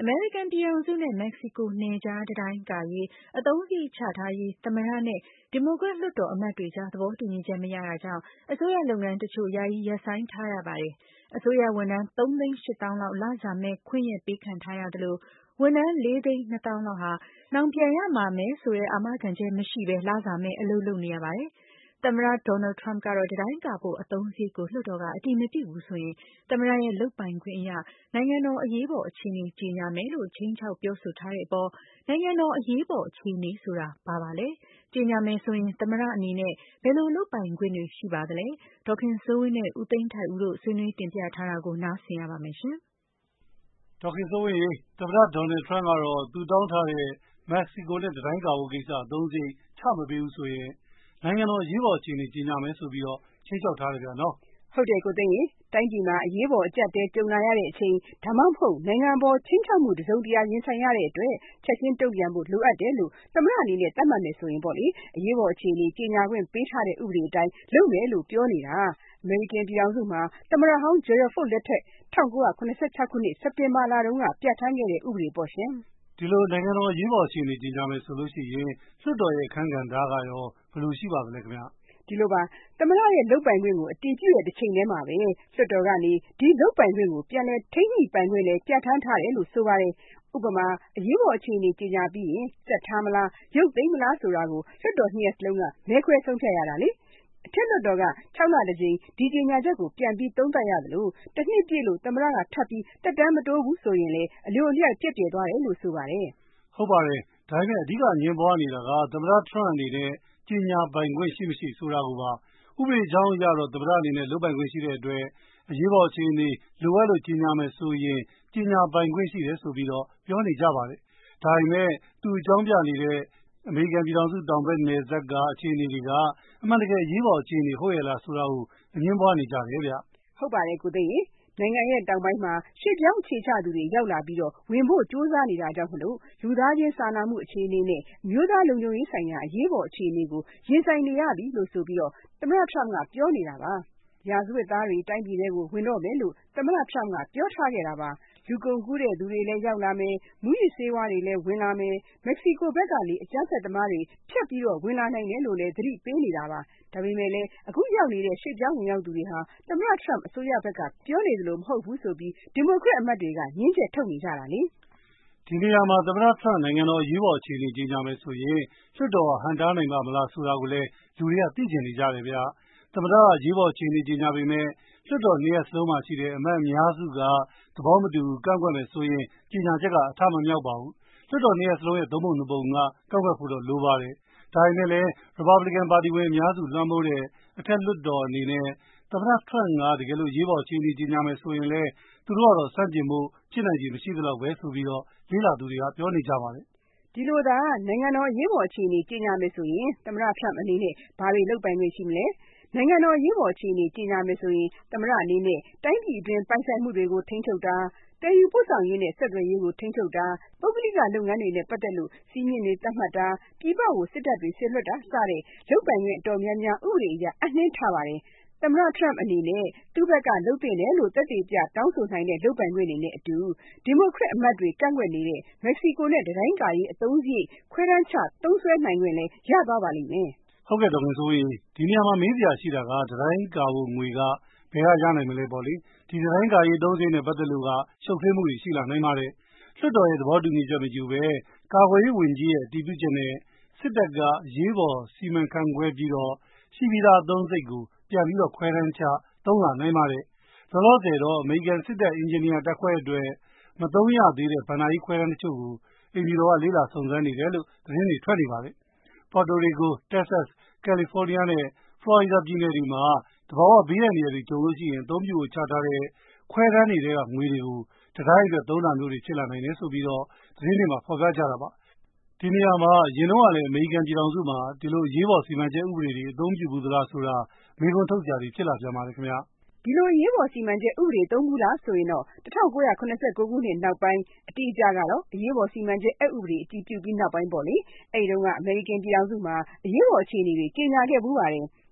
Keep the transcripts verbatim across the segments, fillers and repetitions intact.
အမေရိကန်ပြည်ထောင်စုနဲ့မက္ကဆီကိုနယ်ခြားတံတိုင်းကာရေးအသုံးစရိတ်ချထားရေးသမ္မတနဲ့ဒီမိုကရက်လွှတ်တော်အမတ်တွေကြားသဘောတူညီချက်မရတာကြောင့်အစိုးရလုပ်ငန်းတချို့ယာယီရပ်ဆိုင်းထားရပါတယ်။အစိုးရဝန်ထမ်းသုံးသိန်းရှစ်သောင်းလောက်လစာမဲ့ခွင့်ရပေးခံထားရသလိုဝန်ထမ်းလေးသိန်းနှစ်သောင်းလောက်ဟာနောင်ပြန်ရမှာမယ်ဆိုတဲ့အာမခံချက်မရှိဘဲလစာမဲ့အလုပ်လုပ်နေရပါတယ်။သမ္မတ Donald Trump ကတော့တံတိုင်းကာဖို့အသုံးစရိတ်ကိုလွှတ်တော်ကအတည်မပြုဘူးဆိုရင်သမ္မတရဲ့လုပ်ပိုင်ခွင့်အရနိုင်ငံတော်အရေးပေါ်အခြေအနေကြေညာမယ်လို့ခြိမ်းခြောက်ပြောဆိုထားတဲ့အပေါ်နိုင်ငံတော်အရေးပေါ်အခြေအနေဆိုတာဘာပါလဲ။ကြေညာမယ်ဆိုရင်သမ္မတအနေနဲ့ဘယ်လိုလုပ်ပိုင်ခွင့်တွေရှိပါသလဲ။ဒေါ်ခင်စိုးဝင်းနဲ့ဦးသိန်းထိုက်ဦးတို့ဆွေးနွေးတင်ပြထားတာကိုနားဆင်ရပါမယ်ရှင်။ဒေါ်ခင်စိုးဝင်းရေသမ္မတ Donald Trump ကတော့သူတောင်းထားတဲ့မက္ကဆီကိုနဲ့တံတိုင်းကာဖို့ကိစ္စအသုံးစရိတ်ချမပေးဘူးဆိုရင်နိုင်ငံတော်အရေးပေါ်အခြေအနေကြေညာမယ်ဆိုပြီးတော့ခြိမ်းခြောက်ထားတယ်ဗျာနော်။ဟုတ်တယ်ကိုသိန်းရေတိုင်းပြည်မှာအရေးပေါ်အကျပ်တဲကြုံလာရတဲ့အချိန်ဒါမှမဟုတ်နိုင်ငံပေါ်ချင်းချောက်မှုတစုံတရာရင်ဆိုင်ရတဲ့အတွက်ချက်ချင်းတုံ့ပြန်ဖို့လိုအပ်တယ်လို့သမ္မတအနေနဲ့သတ်မှတ်မယ်ဆိုရင်ပေါ့လေအရေးပေါ်အခြေအနေကြေညာခွင့်ပေးထားတဲ့ဥပဒေအတိုင်းလုပ်မယ်လို့ပြောနေတာအမေရိကန်ပြည်ထောင်စုမှာသမ္မတဟောင်း Gerald Ford လက်ထက်၁၉၇၆ခုနှစ်စက်တင်ဘာလတုန်းကပြဋ္ဌာန်းခဲ့တဲ့ဥပဒေပေါ့ရှင်။ဒီလိုနိုင်ငံတော်အရေးပေါ်အခြေအနေကြေညာမယ်ဆိုလို့ရှိရင်လွှတ်တော်ရဲ့အခန်းကဏ္ဍကရောဘယ်လိုရှိပါသလဲခင်ဗျ။ဒီလိုပါသမ္မတရဲ့လုပ်ပိုင်ခွင့်ကိုအတည်ပြုတဲ့တစ်ချိန်တည်းမှာပဲလွှတ်တော်ကနေဒီလုပ်ပိုင်ခွင့်ကိုပြန်လည်ထိန်းညှိပိုင်ခွင့်လည်းပြဋ္ဌာန်းထားတယ်လို့ဆိုပါတယ်။ဥပမာအရေးပေါ်အခြေအနေကြေညာပြီးရင်ဆက်ထားမလားရုပ်သိမ်းမလားဆိုတာကိုလွှတ်တော်နှစ်ရပ်စလုံးကမဲခွဲဆုံးဖြတ်ရတာလေ။အထက်လွှတ်တော်က၆လတစ်ကြိမ်ဒီကြေညာချက်ကိုပြန်ပြီးသုံးသပ်ရသလိုတစ်နှစ်ပြည့်လို့သမ္မတကထပ်ပြီးတက်တမ်းမတိုးဘူးဆိုရင်လေအလိုအလျောက်ပြည့်ပြည့်သွားတယ်လို့ဆိုပါတယ်။ဟုတ်ပါတယ်။ဒါပေမဲ့အဓိကအငြင်းပွားနေတာကသမ္မတ Trump အနေနဲ့ကြေညာပိုင်ခွင့်ရှိမရှိဆိုတာကိုပါဥပဒေကြောင်းအရတော့သမ္မတအနေနဲ့လုပ်ပိုင်ခွင့်ရှိတဲ့အတွက်အရေးပေါ်အခြေအနေလိုအပ်လို့ကြေညာမယ်ဆိုရင်ကြေညာပိုင်ခွင့်ရှိတယ်ဆိုပြီးတော့ပြောနေကြပါတယ်။ဒါပေမဲ့သူအကြောင်းပြနေတဲ့အမေရိကန်ပြည်ထောင်စုတောင်ဘက်နယ်စပ်ကအခြေအနေတွေကအမှန်တကယ်အရေးပေါ်အခြေအနေဟုတ်ရဲ့လားဆိုတာကိုအငြင်းပွားနေကြတယ်ဗျ။ဟုတ်ပါတယ်ကိုသိန်းနိုင်ငံရဲ့တောင်ပိုင်းမှာရွှေ့ပြောင်းအခြေချသူတွေရောက်လာပြီးတော့ဝင်ဖို့ကြိုးစားနေတာကြောင့်မလို့လူသားချင်းစာနာမှုအခြေအနေနဲ့မျိုးသားလုံခြုံရေးဆိုင်ရာအရေးပေါ်အခြေအနေကိုရင်ဆိုင်နေရပြီလို့ဆိုပြီးတော့သမ္မတ Trump ကပြောနေတာပါ။ရာဇဝတ်သားတွေတိုင်းပြည်ထဲကိုဝင်တော့မယ်လို့သမ္မတ Trump ကပြောထားခဲ့တာပါ။လူကုန်ကူးတဲ့သူတွေလည်းရောက်လာမယ်။မူးယစ်ဆေးဝါးတွေလည်းဝင်လာမယ်။မက္ကဆီကိုဘက်ကနေအကြမ်းဖက်သမားတွေဖြတ်ပြီးတော့ဝင်လာနိုင်တယ်လို့လည်းသတိပေးနေတာပါ။ဒါပေမဲ့လည်းအခုရောက်နေတဲ့ရွှေ့ပြောင်းဝင်ရောက်သူတွေဟာသမ္မတ Trump အစိုးရဘက်ကပြောနေသလိုမဟုတ်ဘူးဆိုပြီးဒီမိုကရက်အမတ်တွေကငြင်းချက်ထုတ်နေကြတာလေ။ဒီနေရာမှာသမ္မတ Trump နိုင်ငံတော်အရေးပေါ်အခြေအနေကြေညာမယ်ဆိုရင်လွှတ်တော်ဟန်တားနိုင်ပါမလားဆိုတာကိုလည်းလူတွေကသိချင်နေကြတယ်ဗျ။သမ္မတအရေးပေါ်အခြေအနေကြေညာပေမဲ့လွှတ်တော်နှစ်ရပ်စလုံးမှာရှိတဲ့အမတ်အများစုကသဘောမတူကန့်ကွက်မယ်ဆိုရင်ကြေညာချက်ကအထမမြောက်ပါဘူး။လွှတ်တော်နှစ်ရပ်စလုံးရဲ့သုံးပုံနှစ်ပုံကကန့်ကွက်ဖို့တော့လိုပါတယ်။ဒါပေမဲ့လည်း Republican ပါတီဝင်အများစုလွှမ်းမိုးတဲ့အထက်လွှတ်တော်အနေနဲ့သမ္မတ Trump ကတကယ်လို့အရေးပေါ်အခြေအနေကြေညာမယ်ဆိုရင်လည်းသူတို့ကတော့ဆန့်ကျင်ဖို့ဖြစ်နိုင်ခြေမရှိသလောက်ပဲဆိုပြီးတော့လေ့လာသူတွေကပြောနေကြပါတယ်။ဒီလိုသာနိုင်ငံတော်အရေးပေါ်အခြေအနေကြေညာမယ်ဆိုရင်သမ္မတ Trump အနေနဲ့ဘာတွေလုပ်ပိုင်ခွင့်ရှိမလဲ။နိုင်ငံတော်အရေးပေါ်အခြေအနေကြေညာမယ်ဆိုရင်သမ္မတအနေနဲ့တိုင်းပြည်အတွင်းပိုင်ဆိုင်မှုတွေကိုထိန်းချုပ်တာတည်ယူပို့ဆောင်ရေးနဲ့ဆက်သွယ်ရေးကိုထိန်းချုပ်တာပုဂ္ဂလိကလုပ်ငန်းတွေနဲ့ပတ်သက်လို့စီးမြင့်တွေတတ်မှတ်တာပြည်ပကိုစစ်တပ်တွေဆင်လွှတ်တာစတဲ့လုပ်ပိုင်ခွင့်အတော်များများဥပဒေအရအနှင်းထားပါတယ်။သမ္မတ Trump အနေနဲ့သူ့ဘက်ကလုပ်သင့်တယ်လို့သက်သေပြတောင်းဆိုနိုင်တဲ့လုပ်ပိုင်ခွင့်တွေနဲ့အတူဒီမိုကရက်အမတ်တွေကန့်ကွက်နေတဲ့မက္ကဆီကိုနဲ့တံတိုင်းကာရေးအသုံးစရိတ်ခွဲတမ်းချသုံးစွဲနိုင်ခွင့်လည်းရသွားပါလိမ့်မယ်။ဟုတ်ကဲ့ဒေါ်ခင်စိုးဝင်းဒီနေရာမှာမေးစရာရှိတာကတံတိုင်းကာဖို့ငွေကဘယ်ကရနိုင်မလဲပေါ့လေ။ဒီတံတိုင်းကာရေးသုံးစရိတ်နဲ့ပတ်သက်လို့ကရှုပ်ထွေးမှုတွေရှိလာနိုင်ပါတယ်။လွှတ်တော်ရဲ့သဘောတူညီချက်မယူပဲကာကွယ်ရေးဝန်ကြီးရဲ့အတည်ပြုချက်နဲ့စစ်တပ်ကအရေးပေါ်စီမံခန့်ခွဲပြီးတော့ရှိပြီးသားအသုံးစရိတ်ကိုပြန်ပြီးတော့ခွဲတမ်းချသုံးလာနိုင်ပါတယ်။လောလောဆယ်တော့အမေရိကန်စစ်တပ်အင်ဂျင်နီယာတပ်ခွဲအတွက်မသုံးရသေးတဲ့ဘဏ္ဍာရေးခွဲတမ်းတချို့ကိုအိမ်ဖြူတော်ကလေ့လာစုံစမ်းနေတယ်လို့သတင်းတွေထွက်နေပါတယ်။ Puerto Rico, Texas, California နဲ့ Florida ပြည်နယ်တွေမှာသဘာဝဘေးအန္တရာယ်တွေကြုံလို့ရှိရင်အသုံးပြုဖို့ချထားတဲ့ခွဲတမ်းတွေကငွေတွေကိုတံတိုင်းအတွက်သုံးတာမျိုးတွေဖြစ်လာနိုင်တယ်ဆိုပြီးတော့သတင်းတွေမှာဖော်ပြကြတာပါ။ဒီနေရာမှာရင်တော့လည်းအမေရိကန်ပြည်ထောင်စုမှာဒီလိုရေးပေါ်စီမံချက်ဥပဒေတွေအသုံးပြုဘူးသလားဆိုတာမေးခွန်းထုတ်ကြပြီးဖြစ်လာပြန်ပါတယ်ခင်ဗျာ။ဒီလိုရေးပေါ်စီမံချက်ဥပဒေသုံးခုလားဆိုရင်တော့၁၉၇၉ခုနှစ်နောက်ပိုင်းအတိအကျကတော့အရေးပေါ်စီမံချက်အက်ဥပဒေအတည်ပြုပြီးနောက်ပိုင်းပေါ့လေ။အဲဒီတုန်းကအမေရိကန်ပြည်ထောင်စုမှာအရေးပေါ်အခြေအနေတွေကြေညာခဲ့ဘူးပါတယ်။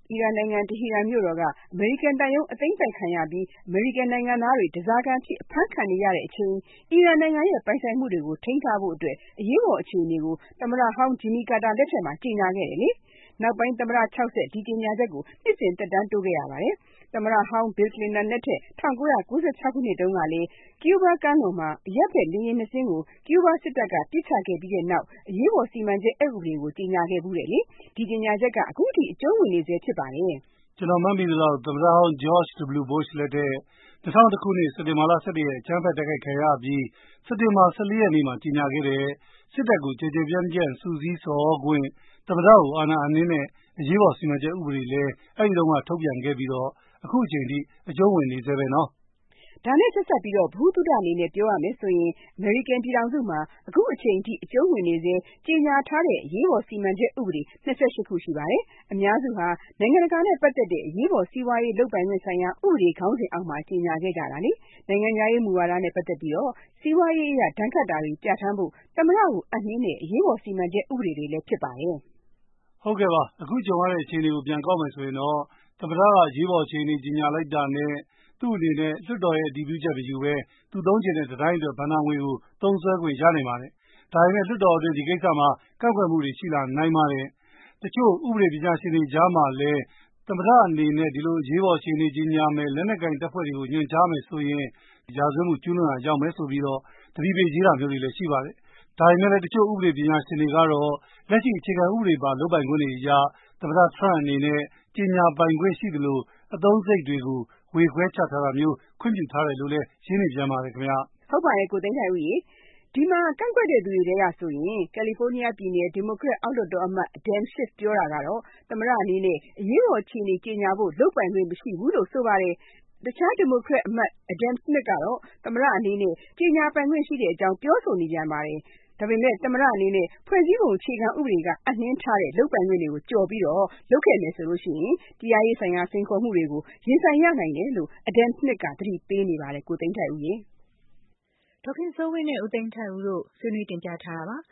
အီရန်နိုင်ငံတဟီရန်မြို့တော်ကအမေရိကန်သံရုံးအသိမ်းပိုက်ခံရပြီးအမေရိကန်နိုင်ငံသားတွေဓားစာခံအဖြစ်အဖမ်းခံနေရတဲ့အချိန်အီရန်နိုင်ငံရဲ့ပိုင်ဆိုင်မှုတွေကိုထိန်းထားဖို့အတွက်အရေးပေါ်အခြေအနေကိုသမ္မတဟောင်းဂျင်မီကာတာလက်ထက်မှာကြေညာခဲ့တယ်လေ။နောက်ပိုင်းသမ္မတခြောက်ဆက်ဒီကြေညာချက်ကိုနှစ်စဉ်သက်တမ်းတိုးခဲ့ရပါတယ်။သမ္မတဟောင်းဘီလ်ကလင်တန်လက်ထက်၁၉၉၆ခုနှစ်တုန်းကလည်းကျူးဘားကမ်းလွန်မှာအရပ်ဘက်လေယာဉ်နှစ်စင်းကိုကျူးဘားစစ်တပ်ကပစ်ချခဲ့ပြီးတဲ့နောက်အရေးပေါ်စီမံချက်အက်ဥပဒေကိုကြေညာခဲ့ဘူးတယ်လေ။ဒီကြေညာချက်ကအခုထိအကျုံးဝင်နေဆဲဖြစ်ပါတယ်။ကျွန်တော်မှတ်မိသလောက်သမ္မတဟောင်း George W. Bush လက်ထက်၂၀၀၁ခုနှစ်စက်တင်ဘာလ၁၁ရက်အကြမ်းဖက်တိုက်ခိုက်ခံရပြီးစက်တင်ဘာ၁၄ရက်နေ့မှာကြေညာခဲ့တဲ့စစ်တပ်ကိုကြည်ကြည်ပြန့်ပြန့်စုစည်းဆော်ခွင့်သမ္မတကိုအာဏာအနှင်းနဲ့အရေးပေါ်စီမံချက်ဥပဒေလည်းအဲဒီတုန်းကထုတ်ပြန်ခဲ့ပြီးတော့အခုအချိန်ထိအကျုံးဝင်နေဆဲပဲနော်။ဒါနဲ့ဆက်စပ်ပြီးတော့ဗဟုသုတအနေနဲ့ပြောရမယ်ဆိုရင်အမေရိကန်ပြည်ထောင်စုမှာအခုအချိန်ထိအကျုံးဝင်နေစေကြေညာထားတဲ့အရေးပေါ်စီမံချက်ဥပဒေ၂၈ခုရှိပါတယ်။အများစုဟာနိုင်ငံတကာနဲ့ပတ်သက်တဲ့အရေးပေါ်စီးပွားရေးလုပ်ပိုင်ခွင့်ဆိုင်ရာဥပဒေခေါင်းစဉ်အောက်မှာကြေညာခဲ့ကြတာလေ။နိုင်ငံခြားရေးမူဝါဒနဲ့ပတ်သက်ပြီးတော့စီးပွားရေးအရဒဏ်ခတ်တာတွေပြဋ္ဌာန်းဖို့သမ္မတကိုအပ်နှင်းတဲ့အရေးပေါ်စီမံချက်ဥပဒေတွေလည်းဖြစ်ပါတယ်။ဟုတ်ကဲ့ပါအခုကြုံရတဲ့အခြေအနေကိုပြန်ကောက်မယ်ဆိုရင်တော့သမ္မတကရေးပေါ်အခြေအနေကြေညာလိုက်တာနဲ့သူ့အနေနဲ့လွှတ်တော်ရဲ့အတည်ပြုချက်မယူဘဲသူသုံးချင်တဲ့တိုင်းအတွက်ဘဏ္ဍာငွေကိုသုံးစွဲခွင့်ရနိုင်ပါတယ်။ဒါပေမဲ့လွှတ်တော်အတွင်းဒီကိစ္စမှာကန့်ကွက်မှုတွေရှိလာနိုင်ပါတယ်။တချို့ဥပဒေပညာရှင်တွေကြားမှာလည်းသမ္မတအနေနဲ့ဒီလိုရေးပေါ်အခြေအနေကြေညာမယ်လက်နက်ကင်တပ်ဖွဲ့တွေကိုညွှန်ကြားမယ်ဆိုရင်ရာဇဝတ်မှုကျူးလွန်ရာရောက်မယ်ဆိုပြီးတော့တတိပေးရေးတာမျိုးတွေလည်းရှိပါတယ်။ဒါပေမဲ့လည်းတချို့ဥပဒေပညာရှင်တွေကတော့လက်ရှိအခြေခံဥပဒေပါလုပ်ပိုင်ခွင့်တွေအရသမ္မတထရန့်အနေနဲ့ကြေညာပိုင်ခွင့်ရှိသလိုအသုံးစရိတ်တွေကိုဝေခွဲချထားတာမျိုးခွင့်ပြုထားတယ်လို့လည်းရှင်းနေပြန်ပါတယ်ခင်ဗျာ။ဟုတ်ပါတယ်ကိုသိန်းထိုက်ဦးရေဒီမှာကန့်ကွက်တဲ့သူတွေထဲကဆိုရင်ကယ်လီဖိုးနီးယားပြည်နယ်ဒီမိုကရက်အောက်လွှတ်တော်အမတ် Adam Schiff ပြောတာကတော့သမ္မတအနေနဲ့အရေးပေါ်အခြေအနေကြေညာဖို့လုပ်ပိုင်ခွင့်မရှိဘူးလို့ဆိုပါတယ်။တခြားဒီမိုကရက်အမတ် Adam Smith ကတော့သမ္မတအနေနဲ့ကြေညာပိုင်ခွင့်ရှိတဲ့အကြောင်းပြောဆိုနေပြန်ပါတယ်။ဒါပေမဲ့သမ္မတအနေနဲ့ဖွဲ့စည်းပုံအခြေခံဥပဒေကအနှင်းထားတဲ့လုပ်ပိုင်ခွင့်တွေကိုကျော်ပြီးတော့လုပ်ခဲ့မယ်ဆိုလို့ရှိရင်တရားရေးဆိုင်ရာစိန်ခေါ်မှုတွေကိုရင်ဆိုင်ရနိုင်တယ်လို့ Adam Smith ကသတိပေးနေပါတယ်ကိုသိန်းထိုက်ဦးရေဒေါ်ခင်စိုးဝင်းနဲ့ဦးသိန်းထိုက်ဦးတို့ဆွေးနွေးတင်ပြထားတာပါ